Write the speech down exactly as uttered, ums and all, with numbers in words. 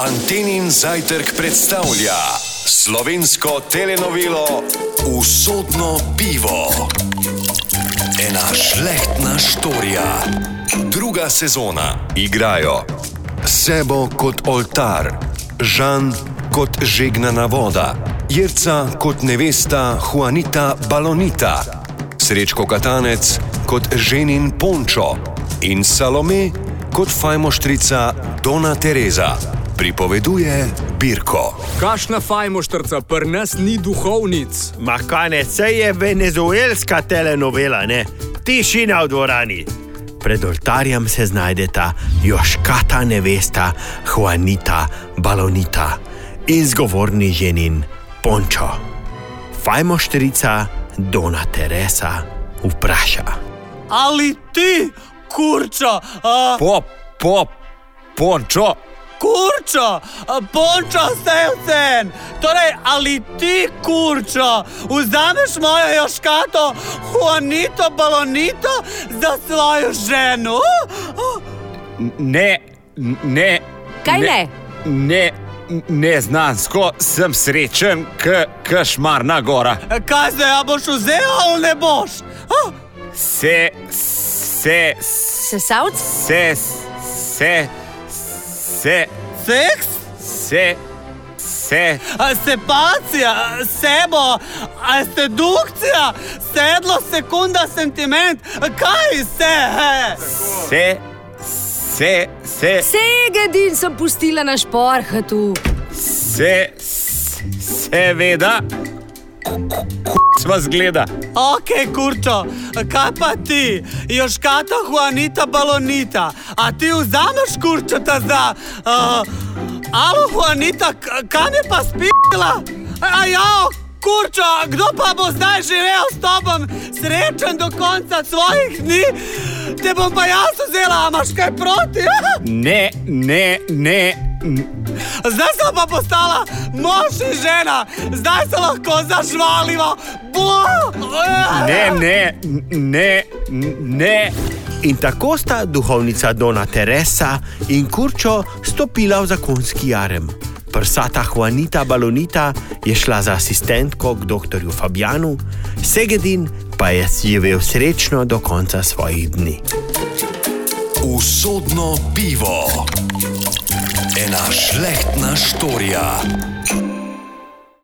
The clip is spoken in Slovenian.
Antenin zajtrk predstavlja slovensko telenovelo Usodno pivo. Ena šlehtna štorija. Druga sezona. Igrajo Sebo kot oltar, Žan kot žegnana voda, Jerca kot nevesta Juanita Balonita, Srečko Katanec kot ženin Pončo in Salome kot fajmoštrica Dona Tereza. Pripoveduje Birko. Kašna fajmoštrica, pri nas ni duhovnic. Ma kaj ne, saj je venezuelska telenovela, ne? Tišina v dvorani. Pred oltarjem se znajdeta joškata nevesta Juanita Balonita in zgovorni ženin Pončo. Fajmoštrica Dona Teresa vpraša: Ali ti, kurčo, a... Pop, pop, Pončo. Kurčo, Pončo Sevcen, torej, ali ti, kurčo, vzameš mojo joškato Juanito Balonito za svojo ženo? Ne, ne. Kaj ne? Ne, neznansko sem srečen, k, k Šmarna gora. Kaj se, a boš vzel ali ne boš? Se, se, Sesavc? se, se, se, Seks? se, se, A, sepacija, sebo, a, sedukcija, sedlo, sekunda, sentiment, kaj se, he? se, se, se, Segedin sem pustila na šporhatu. se, seveda, sva zgleda. Ok, kurčo, kaj pa ti, joškata Juanita Balonita, a ti vzameš kurčota za... Uh, alo, Juanita, k- kam je pa spila? A jao, kurčo, kdo pa bo zdaj živel s tobom srečen do konca svojih dni? Te bom pa jaz vzela, a imaš kaj proti? Ne, ne, ne, Zdaj sem pa postala mož in žena, zdaj se lahko zažvalimo. ne, ne, ne, ne. In tako sta duhovnica Dona Teresa in kurčo stopila v zakonski jarem. Prsata Juanita Balonita je šla za asistentko k doktorju Fabjanu, Segedin pa je živel srečno do konca svojih dni. Usodno pivo. Ena šlehtna štorija.